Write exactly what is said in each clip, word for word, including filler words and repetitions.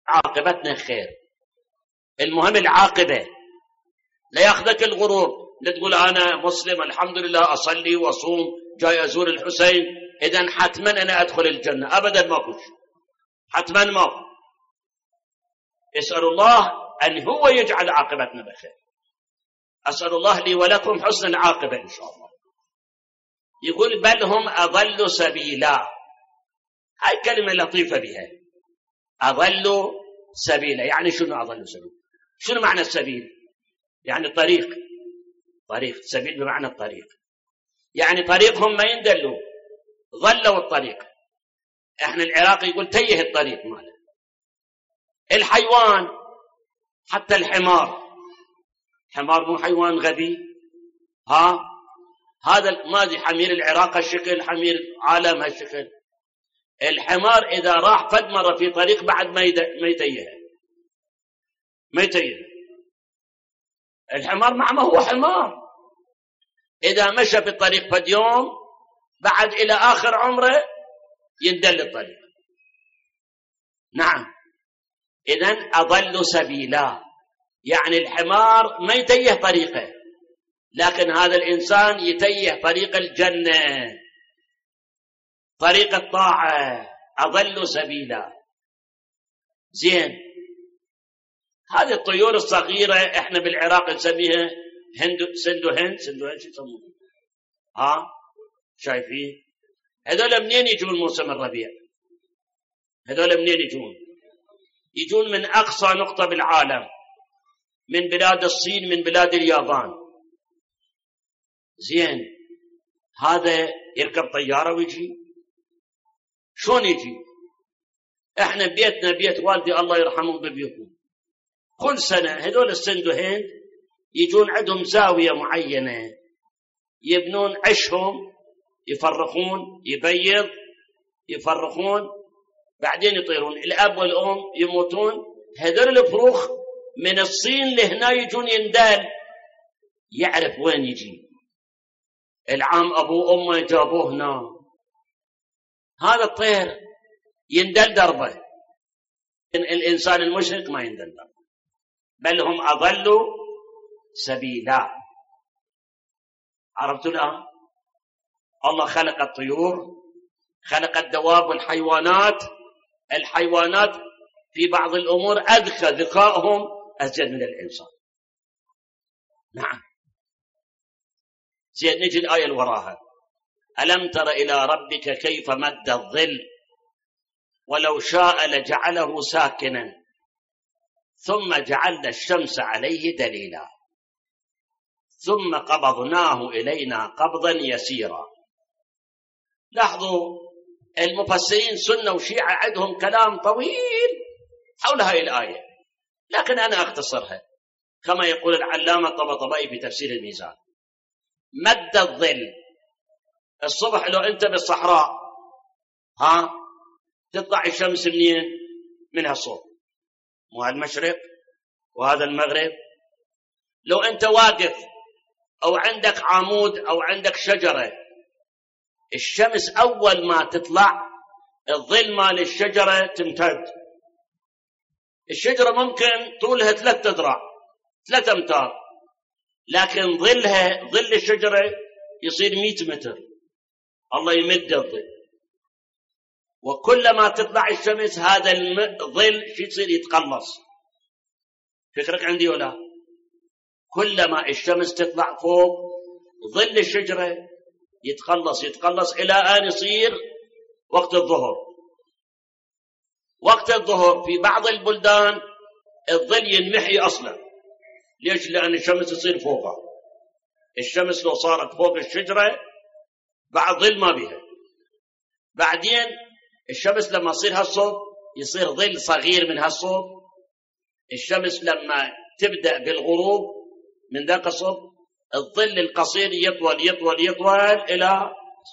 عاقبتنا خير. المهم العاقبة، لا ياخذك الغرور، لا تقول أنا مسلم الحمد لله أصلي وأصوم جاي أزور الحسين إذن حتما أنا أدخل الجنة. أبدا ما كنت، حتما ما. اسأل الله أن هو يجعل عاقبتنا بخير. أسأل الله لي ولكم حسن العاقبة إن شاء الله. يقول بل هم أضلوا سبيلا. هاي كلمة لطيفة بها، أضلوا سبيلا. يعني شنو أضلوا سبيلا؟ شنو معنى السبيل؟ يعني طريق. طريق، سبيل بمعنى الطريق، يعني طريقهم ما يندلوا، ضلوا الطريق. احنا العراق يقول تيه الطريق ماله. الحيوان حتى الحمار، حمار مو حيوان غبي؟ ها هذا ما ادري حمير العراق هالشكل، حمير عالم هالشكل. الحمار اذا راح فد مره في طريق بعد ما ما يتيه ما يتيه الحمار مع ما هو حمار، اذا مشى في الطريق فد يوم بعد الى اخر عمره يندل الطريق. نعم، اذن اضلوا سبيلا، يعني الحمار ما يتيه طريقه، لكن هذا الإنسان يتيه طريق الجنة، طريق الطاعة. أضلوا سبيلا. زين، هذه الطيور الصغيرة احنا بالعراق نسميها هند، سندو هند، سندو هند شو يسمونه؟ ها شايفين؟ هذول منين يجون موسم الربيع؟ هذول منين يجون؟ يجون من أقصى نقطة بالعالم، من بلاد الصين، من بلاد اليابان. زين، هذا يركب طيارة ويجي؟ شلون يجي؟ احنا بيتنا بيت والدي الله يرحمه ببيوتنا، كل سنة هذول السندو هند يجون عندهم زاوية معينة يبنون عشهم، يفرخون، يبيض، يفرخون، بعدين يطيرون. الأب والأم يموتون، هذول الفروخ من الصين لهنا يجون يندال، يعرف وين يجي. العام أبو أمه جابوه هنا، هذا الطير يندل دربه. الإنسان المشرك ما يندل دربه، بل هم أضلوا سبيلا. عرفتوا الآن؟ الله خلق الطيور، خلق الدواب والحيوانات. الحيوانات في بعض الأمور أذكى، ذكائهم أزيد من الإنسان. نعم. زين، نجي الآية اللي وراها. ألم تر إلى ربك كيف مد الظل ولو شاء لجعله ساكنا ثم جعلنا الشمس عليه دليلا ثم قبضناه إلينا قبضا يسيرا. لاحظوا المفسرين سنة وشيعة عندهم كلام طويل حول هذه الآية، لكن أنا أختصرها كما يقول العلامة الطباطبائي في تفسير الميزان. مد الظل، الصبح لو أنت بالصحراء ها تطلع الشمس منين؟ من هالصوب، مو المشرق وهذا المغرب. لو أنت واقف أو عندك عمود أو عندك شجرة، الشمس أول ما تطلع الظل مال الشجرة تمتد. الشجرة ممكن طولها ثلاثة أذرع، ثلاثة أمتار، لكن ظلها، ظل الشجرة يصير مئة متر. الله يمد الظل، وكلما تطلع الشمس هذا الظل شو يصير؟ يتقلص. فكرك عندي ولا؟ كلما الشمس تطلع فوق ظل الشجرة يتقلص يتقلص إلى أن يصير وقت الظهر. وقت الظهر في بعض البلدان الظل ينمحي أصلا. ليش؟ لأن الشمس تصير فوقها. الشمس لو صارت فوق الشجرة بعد ظل ما بها. بعدين الشمس لما يصير هالصوب يصير ظل صغير من هالصوب. الشمس لما تبدأ بالغروب من ذاك الصوب الظل القصير يطول يطول يطول إلى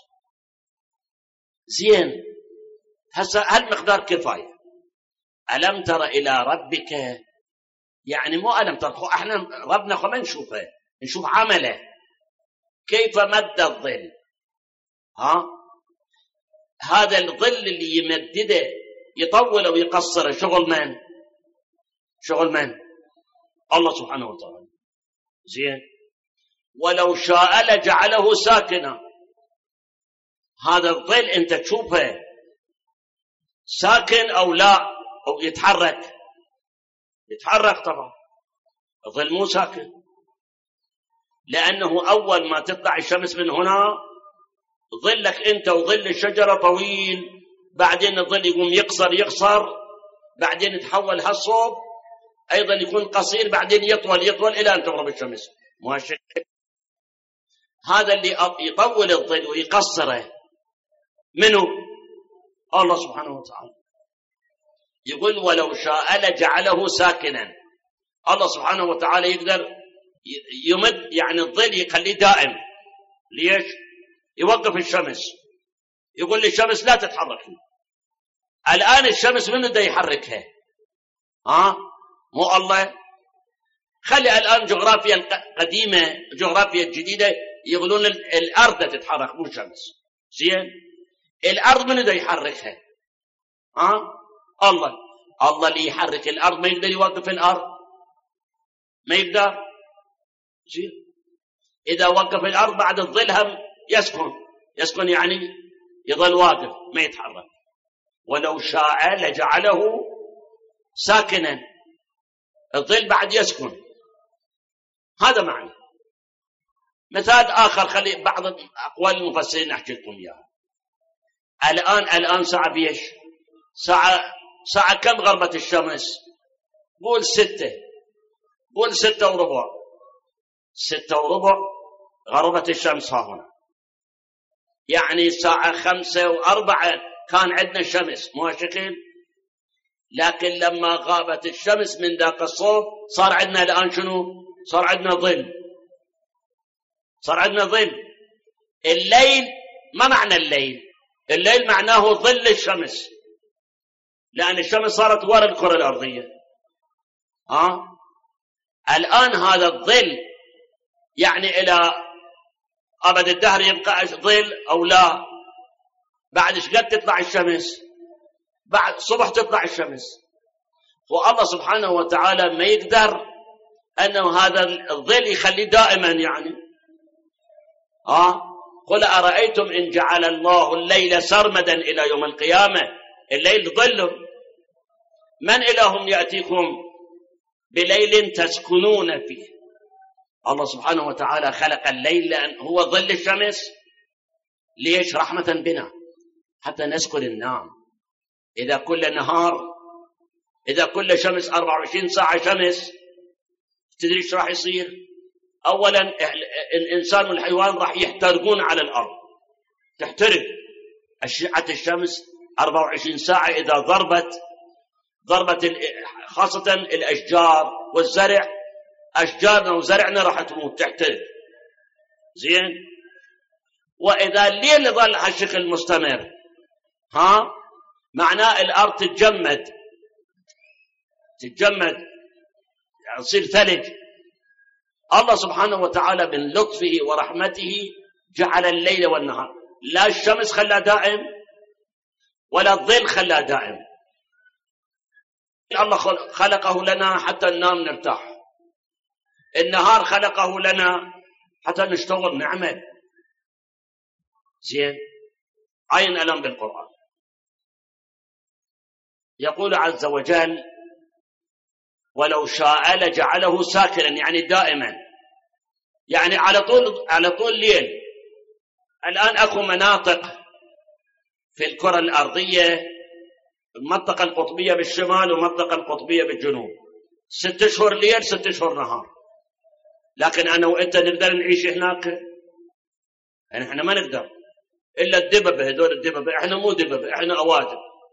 زين. هسه هالمقدار كفاية. ألم تر إلى ربك، يعني مو ألم تر، احنا ربنا خو ما نشوفه، نشوف عمله كيف مد الظل. ها هذا الظل اللي يمدده يطول ويقصر شغل من؟ شغل من؟ الله سبحانه وتعالى. زين. ولو شاء لجعله ساكنا. هذا الظل انت تشوفه ساكن او لا او يتحرك؟ يتحرك طبعا. الظل مو ساكن، لانه اول ما تطلع الشمس من هنا ظلك انت وظل الشجره طويل، بعدين الظل يقوم يقصر يقصر، بعدين يتحول هالصوب ايضا يكون قصير، بعدين يطول يطول الى ان تغرب الشمس. مو هالشيء؟ هذا اللي يطول الظل ويقصره منه؟ الله سبحانه وتعالى. يقول ولو شاء لجعله ساكنا. الله سبحانه وتعالى يقدر يمد يعني الظل يخليه دائم. ليش؟ يوقف الشمس، يقول للشمس لا تتحرك. الآن الشمس من بده يحركها؟ ها؟ مو الله. خلي الآن جغرافيا القديمة جغرافيا الجديدة يقولون الأرض تتحرك مو الشمس. زين؟ الأرض من بده يحركها؟ ها؟ الله. الله اللي يحرك الأرض، ما يقدر يوقف الأرض؟ ما يقدر. زين؟ إذا وقف الأرض بعد الظل هم يسكن، يسكن يعني يظل واقف ما يتحرك. ولو شاء لجعله ساكنا. الظل بعد يسكن. هذا معنى. مثال آخر، خلي بعض أقوال المفسرين أحكي لكم إياها. الآن الآن ساعة بيش؟ ساعة ساعة كم غربت الشمس؟ قول ستة، قول ستة وربع. ستة وربع غربت الشمس ها هنا، يعني ساعة خمسة وأربعة كان عندنا الشمس. مو هالشكل؟ لكن لما غابت الشمس من ذاك الصوب صار عندنا الآن شنو؟ صار عندنا ظل. صار عندنا ظل. الليل ما معنى الليل؟ الليل معناه ظل الشمس، لأن الشمس صارت وراء الكرة الأرضية. ها؟ الآن هذا الظل يعني إلى أبد الدهر يبقى ظل أو لا؟ بعد ايش قد تطلع الشمس؟ بعد صبح تطلع الشمس. والله سبحانه وتعالى ما يقدر أنه هذا الظل يخليه دائما يعني. ها؟ قل أرأيتم إن جعل الله الليل سرمدا إلى يوم القيامة. الليل ظل. من إله يأتيكم بليل تسكنون فيه؟ الله سبحانه وتعالى خلق الليل لأن هو ظل الشمس. ليش؟ رحمة بنا حتى نسكن النام. إذا كل نهار، إذا كل شمس أربعة وعشرين ساعة شمس، تدري ايش راح يصير؟ أولا الإنسان والحيوان راح يحترقون على الأرض، تحترق أشعة الشمس أربعة وعشرين ساعة. إذا ضربت ضربت خاصة الأشجار والزرع، أشجارنا وزرعنا راح تموت تحترق. زين؟ وإذا الليل ظل هالشكل مستمر، ها؟ معناه الأرض تتجمد، تتجمد يعني تصير ثلج. الله سبحانه وتعالى من لطفه ورحمته جعل الليل والنهار. لا الشمس خلى دائم ولا الظل خلى دائم. الله خلقه لنا حتى ننام نرتاح. النهار خلقه لنا حتى نشتغل نعمل. زين؟ عين ألم بالقرآن. يقول عز وجل ولو شاء لجعله ساكنا، يعني دائما، يعني على طول على طول ليل. الآن أكو مناطق في الكرة الأرضية، المنطقة القطبية بالشمال والمنطقة القطبية بالجنوب، ست أشهر ليل ست أشهر نهار. لكن أنا وإنت نقدر نعيش هناك؟ يعني إحنا ما نقدر، إلا الدببة. هذول الدببة، إحنا مو دببة، إحنا أوادم.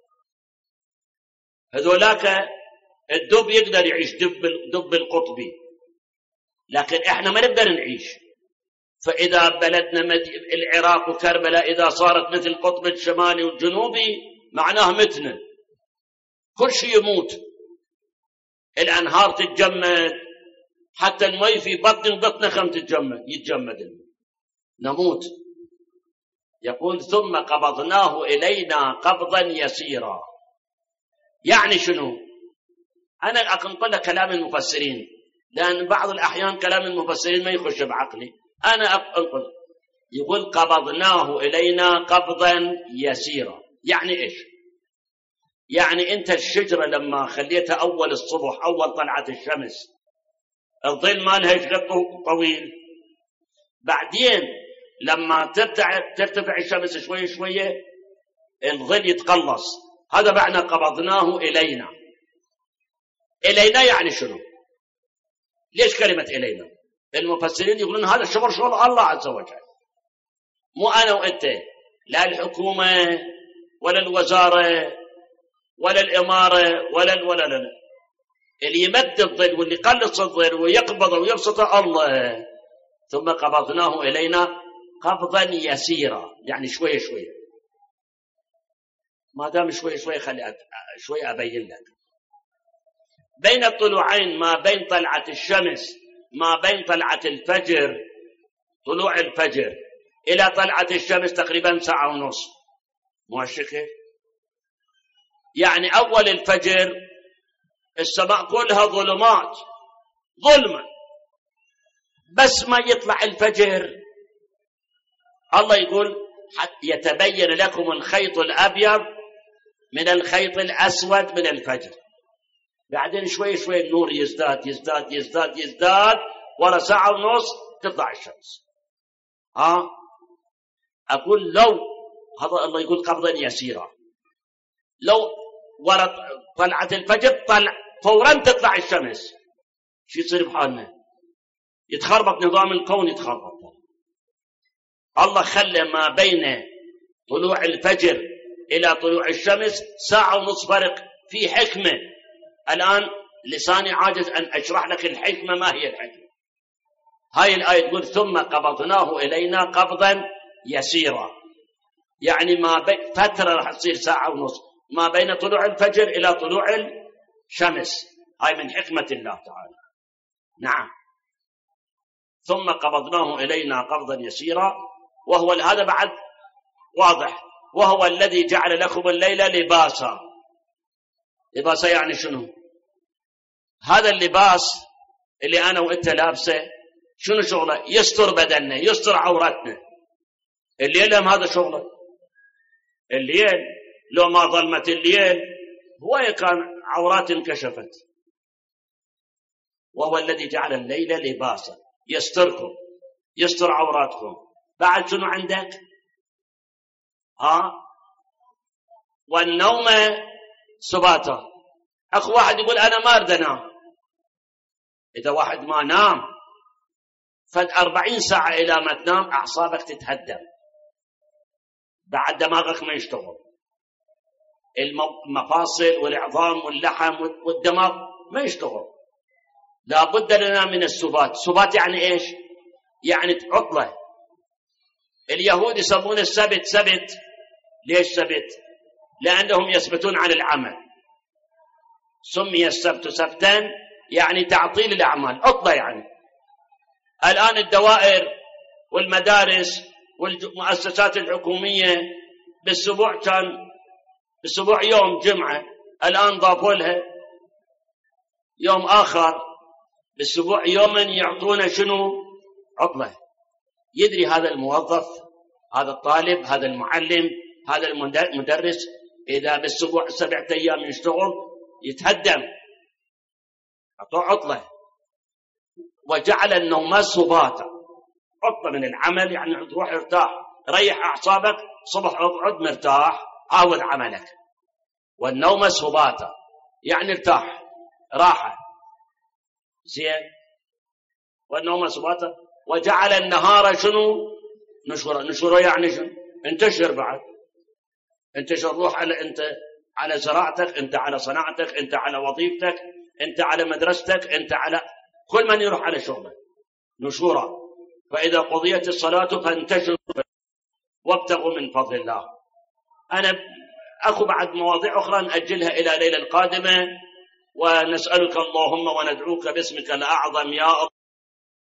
هذولاك الدب يقدر يعيش، دب دب القطبي، لكن إحنا ما نقدر نعيش. فإذا بلدنا العراق وكربلاء إذا صارت مثل القطب الشمالي والجنوبي معناه متنا، كل شيء يموت. الأنهار تتجمد، حتى المي في بطن بطن خم تتجمد، يتجمد نموت. يقول ثم قبضناه إلينا قبضا يسيرا. يعني شنو؟ أنا أقول لك كلام المفسرين، لأن بعض الأحيان كلام المفسرين ما يخش بعقلي. أنا أقول يقول قبضناه إلينا قبضا يسيرا. يعني إيش؟ يعني أنت الشجرة لما خليتها أول الصبح أول طلعة الشمس الظل مالها يشغل طويل، بعدين لما ترتفع ترتفع الشمس شوية شوية الظل يتقلص. هذا معنى قبضناه إلينا. إلينا يعني شنو؟ ليش كلمة إلينا؟ المفسرين يقولون هذا الشغل شغل الله عز وجل، مو أنا وأنت، لا الحكومة ولا الوزارة ولا الإمارة ولا ولا لا لا. اللي يمد الظل واللي يقلص الظل ويقبض ويبسطه الله. ثم قبضناه إلينا قبضا يسيرا، يعني شوية شوية. ما دام شوية شوية خلي شوية أبين لك. بين الطلوعين، ما بين طلعة الشمس ما بين طلعة الفجر طلوع الفجر إلى طلعة الشمس تقريبا ساعة ونص، مو هالشكل؟ يعني أول الفجر السماء كلها ظلمات ظلمة، بس ما يطلع الفجر الله يقول حتى يتبين لكم الخيط الأبيض من الخيط الأسود من الفجر. بعدين شوي شوي النور يزداد يزداد يزداد يزداد، ورا ساعة ونص تطلع الشمس. ها أقول لو هذا الله يقول قبضا يسيرا، لو ورا طلعة الفجر طلع فورا تطلع الشمس، شو يصير بحالنا؟ يتخربط نظام الكون، يتخربط. الله خلى ما بين طلوع الفجر إلى طلوع الشمس ساعة ونص فرق، في حكمة. الآن لساني عاجز أن أشرح لك الحكمة. ما هي الحكمة؟ هاي الآية تقول ثم قبضناه إلينا قبضا يسيرا، يعني ما بين فترة راح تصير ساعة ونص ما بين طلوع الفجر إلى طلوع الشمس. هاي من حكمة الله تعالى. نعم. ثم قبضناه إلينا قبضا يسيرا، وهو هذا بعد واضح. وهو الذي جعل لكم الليل لباسا. لباسا يعني شنو؟ هذا اللباس اللي أنا وإنت لابسه شنو شغله؟ يستر بدننا، يستر عورتنا. الليل هم هذا شغله. الليل لو ما ظلمت الليل هو كان عورات انكشفت. وهو الذي جعل الليل لباسا يستركم، يستر عوراتكم. بعد شنو عندك؟ ها والنوم سباتا. أخو واحد يقول أنا ما أريد أنام. إذا واحد ما نام فد أربعين ساعة إلى ما تنام أعصابك تتهدم، بعد دماغك ما يشتغل، المفاصل والعظام واللحم والدماغ ما يشتغل. لا بد لنا من السبات. سبات يعني إيش؟ يعني عطلة. اليهود يسمون السبت سبت. ليش سبت؟ لأنهم يثبتون على العمل. سمي السبت سبتا يعني تعطيل الأعمال، عطلة يعني. الآن الدوائر والمدارس والمؤسسات الحكومية بالأسبوع كان بالأسبوع يوم جمعة، الآن ضافوا لها يوم آخر بالأسبوع يوما يعطونا شنو؟ عطلة. يدري هذا الموظف، هذا الطالب، هذا المعلم، هذا المدرس إذا بالأسبوع سبعة أيام يشتغل يتهدم، أعطوه عطلة. وجعل النوم سباتا، عطلة من العمل يعني تروح ارتاح، ريح أعصابك، صبح اقعد مرتاح عاود عملك. والنوم سباتا يعني ارتاح راحة زين. والنوم سباتا. وجعل النهار شنو؟ نشورا. نشورا يعني شنو؟ انتشر بعد، انتشر. روح على انت على زراعتك، انت على صناعتك، انت على وظيفتك، انت على مدرستك، انت على كل من يروح على شغله. نشورا. فإذا قضيت الصلاة فانتشروا وابتغوا من فضل الله. أنا أخو بعد مواضيع أخرى نأجلها إلى ليلة القادمة، ونسألك اللهم وندعوك باسمك الأعظم يا الله